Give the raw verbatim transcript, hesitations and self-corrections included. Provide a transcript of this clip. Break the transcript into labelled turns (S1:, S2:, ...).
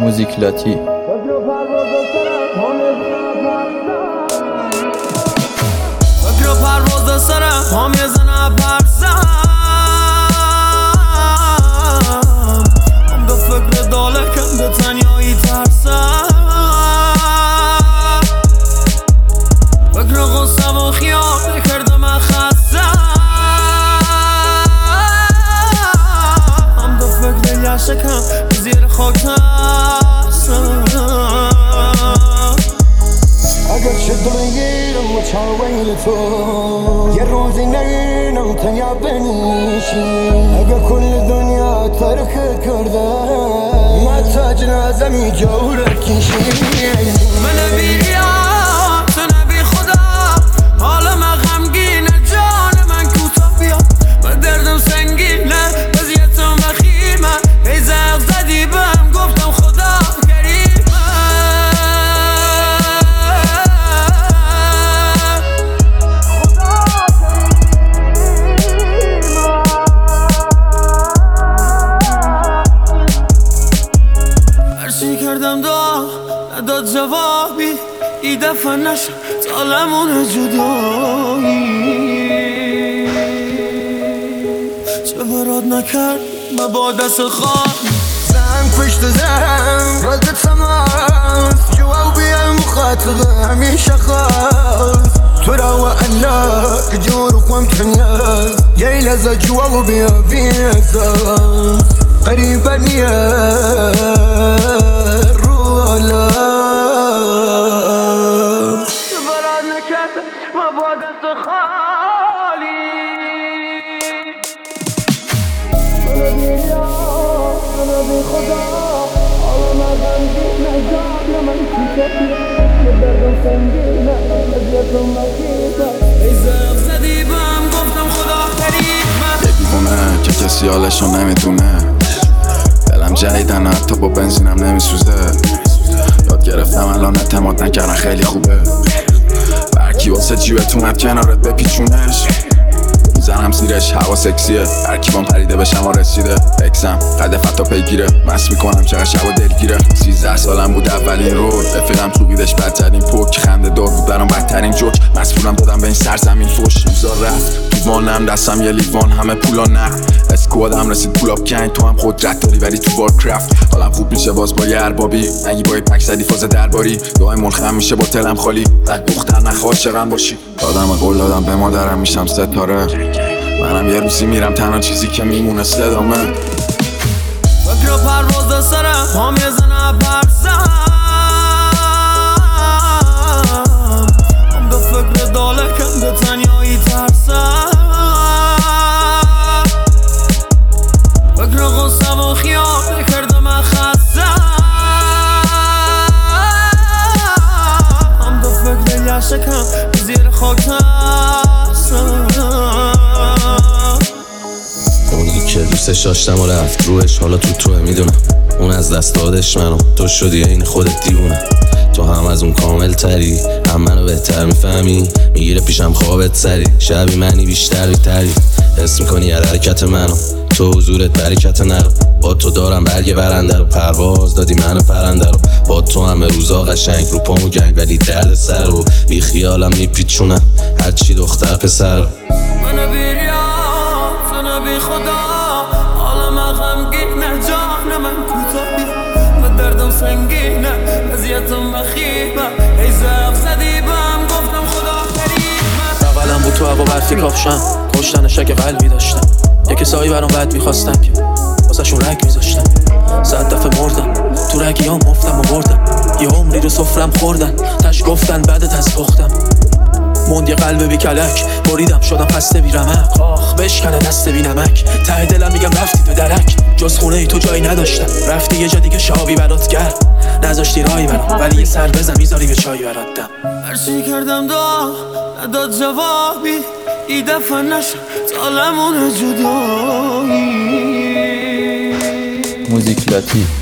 S1: موزیک لاتی.
S2: فکر پرواز سرم هم یه زنه پرسم، هم به فکر دالکم به تنیایی ترسم، فکر غصم و خیال کرده من خستم، هم به فکر یشکم زیر خاک ترسم.
S3: اگر شد بگیرم و چاویل تو یه روزی نگیرم تنیا بنیشی، اگر کل دنیا ترک کرده ما تاج نازمی جورت کشی.
S2: من بیریم تو نبی خدا، حالا من غمگینه جان من کوتاه بیا، من دردم سنگینه وضعیتم وخیمه، ای زغ زدی بهم گفتم خدا کریمه. هرچی کردم دعا نداد جوابی، ای دفعه نشد طالمون جدایی، چه برات نکرد من با دست خواهی.
S3: زن پشت زن رد تماس جوابي مخاطبة همیشه خاص تو را و الله که جور خوام کنیاز یه لحظه جوابي بیزاز قریبا نیه رولا
S2: چه برات نکرد من با دست خالی. من بیریا من بی خدا، حالا من غمگینه جان من کوتاه، یه دردم سنگینه وضعیتم وخیمه، ای زغ زدی بهم گفتم خدا کریمه.
S4: یه دیوونه که کسی حالشو نمیدونه، دلم جدیدن حتی با بنزینم نمیسوزه، یاد گرفتم الان اعتماد نکردن خیلی خوبه، برکی واسه جیبت اومد کنارت بپیچونش، میزنم زیرش هوا سکسیه، هرکی بام پریده بشم و رسیده، اکسم قد فتا پیگیره، مست میکنم چقدر شب و دلگیره. سیزده سالم بود اولین رود، رفیقم تو بیدش بدترین پوک، خنده دار بود برام بدترین جوک، مسئولم دادم به این سرزمین فوش. روزا رفت دیوانم دستم یه لیوان همه پولا نه، اسکوادم رسید پولاب کنگ، تو هم قدرت داری ولی تو وارکرافت حالم خوب میشه باز با یه اربابی، نگی با یه پک زدی فاز درباری، دعای ملخم میشه با تلم خالی، رد دختر نخواه چرم باشی. دادم قول دادم به مادرم میشم ستاره، منم یه روزی میرم تنها چیزی که میمونه صدامه.
S2: فکر پرواز سرم هم یه زنه پرسم، هم به فکر دالکم به تنیایی ترسم، فکر غصم و خیال کرده من خستم، هم به فکر یشکم زیر خاک ترسم.
S5: اونی که دوستش داشتم و رفت روش، حالا تو توه میدونم اون از دست دادش منو، تو شدی این خودت دیونه، تو هم از اون کامل تری، هم منو بهتر میفهمی، میگیره پیشم خوابت سری، شبی منی بیشتر بیتری، حس میکنی هر حرکت منو، تو حضورت برکت نرو، با تو دارم برگ برنده رو، پرواز دادی منو پرنده رو، با تو همه روزا قشنگ رو پامو گنگ، ولی درد سر رو بی خیالم میپیچونم هرچی دختر پسر.
S2: من بیریا تو نبی خدا، حالا من غمگینه جان من کوتاه بیا، من دردم سنگینه وضعیتم وخیمه، ای زغ زدی بهم گفتم خدا کریمه.
S6: بغلم بود تو هوا برفی کافشم، کشتن شک قلبی داشتم، یه کسایی برام بد میخواستن که واسه شون رگ میذاشتم، صد دفعه مردم تو رگیام مفتم و بردم، یه عمری رو سفرم خوردن تش گفتن بعدت از پختم، موند یه قلب بی کلک بریدم شدم خسته بی رمق، آخ بشکنه دست بی نمک، ته دلم میگم رفتی تو درک، جز خونه ای تو جایی نداشتم، رفتی یه جا دیگه شابی برات گرم، نذاشتی راهی برام ولی یه سر بزن میذاری به چایی برات دم.
S2: هرچی کردم دعا نداد جوابی، ای دفعه نشد طالمون جدایی.
S1: موزیک لاتی.